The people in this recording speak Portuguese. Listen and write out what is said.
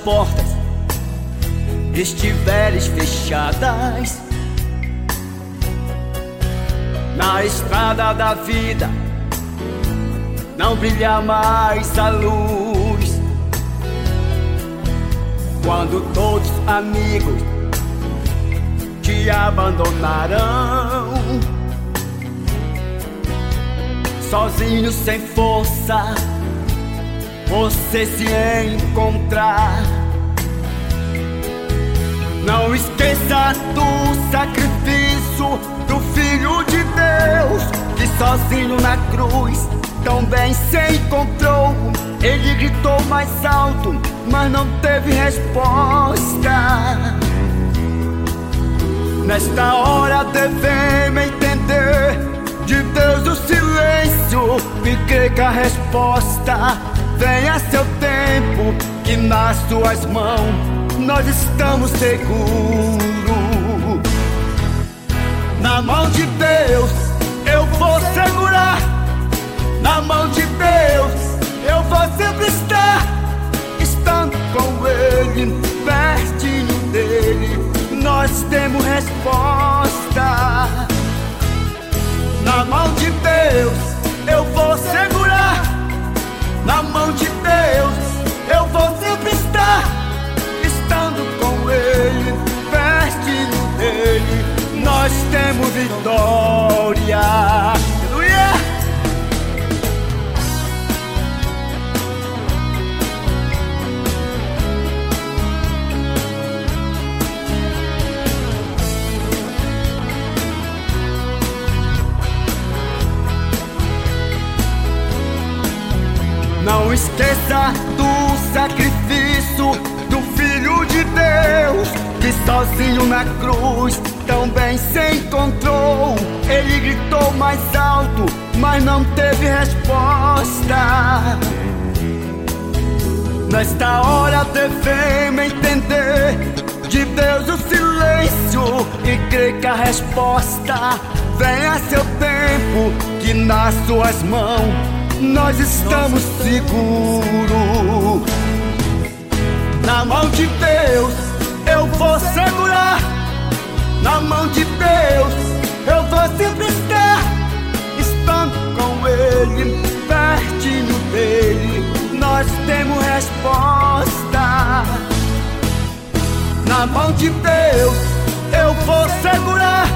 portas estiverem fechadas, na estrada da vida não brilha mais a luz. Quando todos os amigos te abandonarão, sozinho sem força você se encontrar. Não esqueça do sacrifício do Filho de Deus, que sozinho na cruz também se encontrou. Ele gritou mais alto, mas não teve resposta. Nesta hora devemos entender de Deus o silêncio e crer que a resposta vem a seu tempo, que nas suas mãos nós estamos seguros. Na mão de Deus eu vou segurar, na mão de Deus eu vou sempre estar. Estando com Ele, pertinho dele, nós temos resposta. Na mão de Deus eu vou segurar, na mão de Deus eu vou sempre estar. Estando com Ele, pertinho dele, nós temos vitória. Aleluia! Não esqueça do sacrifício do Filho de Deus, que sozinho na cruz também se encontrou. Ele gritou mais alto, mas não teve resposta. Nesta hora devemos entender de Deus o silêncio e crer que a resposta vem a seu tempo, que nas suas mãos nós estamos seguros. Na mão de Deus eu vou segurar, na mão de Deus eu vou sempre estar. Estando com Ele, pertinho dele, nós temos resposta. Na mão de Deus eu vou segurar,